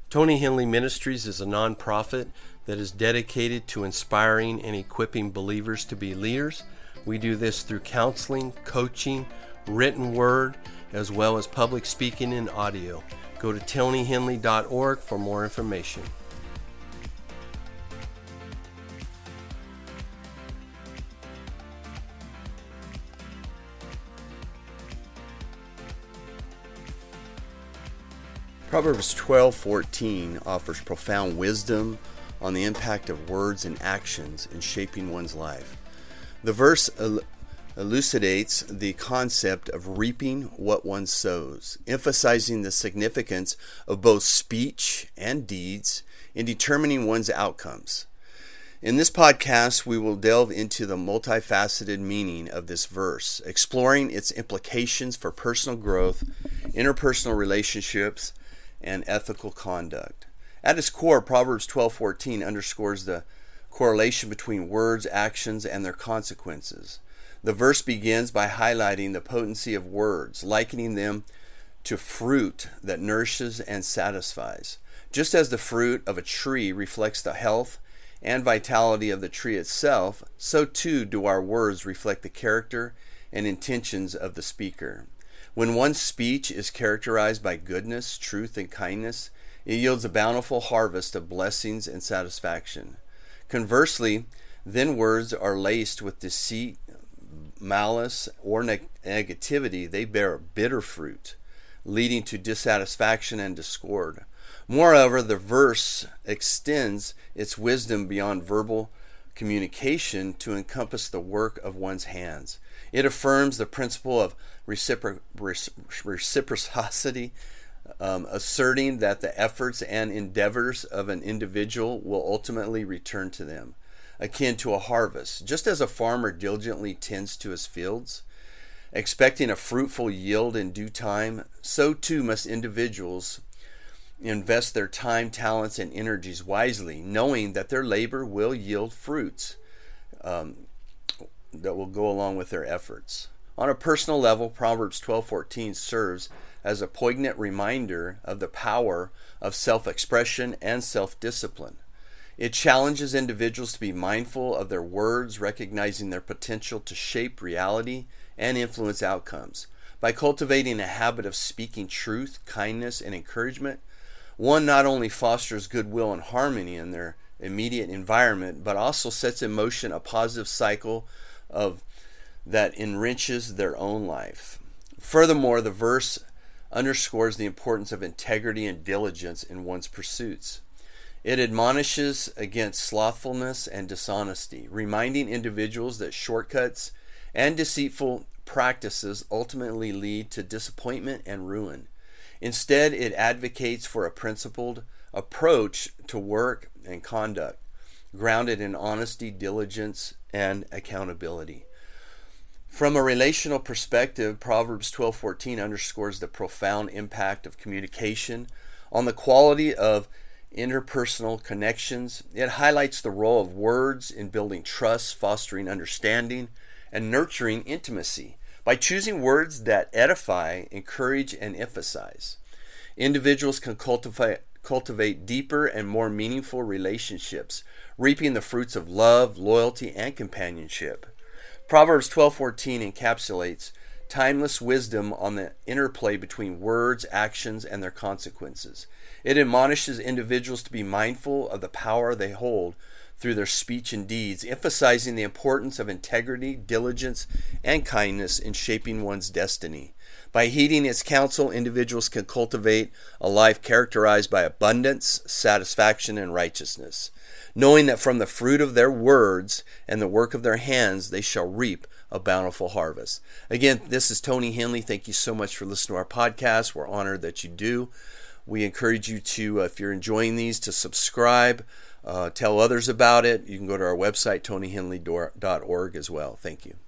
Tony Henley Ministries is a nonprofit that is dedicated to inspiring and equipping believers to be leaders. We do this through counseling, coaching, written word, as well as public speaking and audio. Go to tonyhenley.org for more information. Proverbs 12:14 offers profound wisdom on the impact of words and actions in shaping one's life. The verse elucidates the concept of reaping what one sows, emphasizing the significance of both speech and deeds in determining one's outcomes. In this podcast, we will delve into the multifaceted meaning of this verse, exploring its implications for personal growth, interpersonal relationships, and ethical conduct. At its core, Proverbs 12:14 underscores the correlation between words, actions, and their consequences. The verse begins by highlighting the potency of words, likening them to fruit that nourishes and satisfies. Just as the fruit of a tree reflects the health and vitality of the tree itself, so too do our words reflect the character and intentions of the speaker. When one's speech is characterized by goodness, truth, and kindness, it yields a bountiful harvest of blessings and satisfaction. Conversely, then words are laced with deceit, malice, or negativity, they bear bitter fruit, leading to dissatisfaction and discord. Moreover, the verse extends its wisdom beyond verbal communication to encompass the work of one's hands. It affirms the principle of reciprocity, asserting that the efforts and endeavors of an individual will ultimately return to them, akin to a harvest. Just as a farmer diligently tends to his fields, expecting a fruitful yield in due time, so too must individuals invest their time, talents, and energies wisely, knowing that their labor will yield fruits that will go along with their efforts. On a personal level, Proverbs 12:14 serves as a poignant reminder of the power of self-expression and self-discipline. It challenges individuals to be mindful of their words, recognizing their potential to shape reality and influence outcomes. By cultivating a habit of speaking truth, kindness, and encouragement, one not only fosters goodwill and harmony in their immediate environment, but also sets in motion a positive cycle that enriches their own life. Furthermore, the verse underscores the importance of integrity and diligence in one's pursuits. It admonishes against slothfulness and dishonesty, reminding individuals that shortcuts and deceitful practices ultimately lead to disappointment and ruin. Instead, it advocates for a principled approach to work and conduct, grounded in honesty, diligence, and accountability. From a relational perspective, Proverbs 12:14 underscores the profound impact of communication on the quality of interpersonal connections. It highlights the role of words in building trust, fostering understanding, and nurturing intimacy. By choosing words that edify, encourage, and emphasize, individuals can cultivate deeper and more meaningful relationships, reaping the fruits of love, loyalty, and companionship. Proverbs 12:14 encapsulates timeless wisdom on the interplay between words, actions, and their consequences. It admonishes individuals to be mindful of the power they hold through their speech and deeds, emphasizing the importance of integrity, diligence, and kindness in shaping one's destiny. By heeding its counsel, individuals can cultivate a life characterized by abundance, satisfaction, and righteousness, knowing that from the fruit of their words and the work of their hands they shall reap a bountiful harvest. Again, this is Tony Henley. Thank you so much for listening to our podcast. We're honored that you do. We encourage you to, if you're enjoying these, to subscribe, tell others about it. You can go to our website, tonyhenley.org as well. Thank you.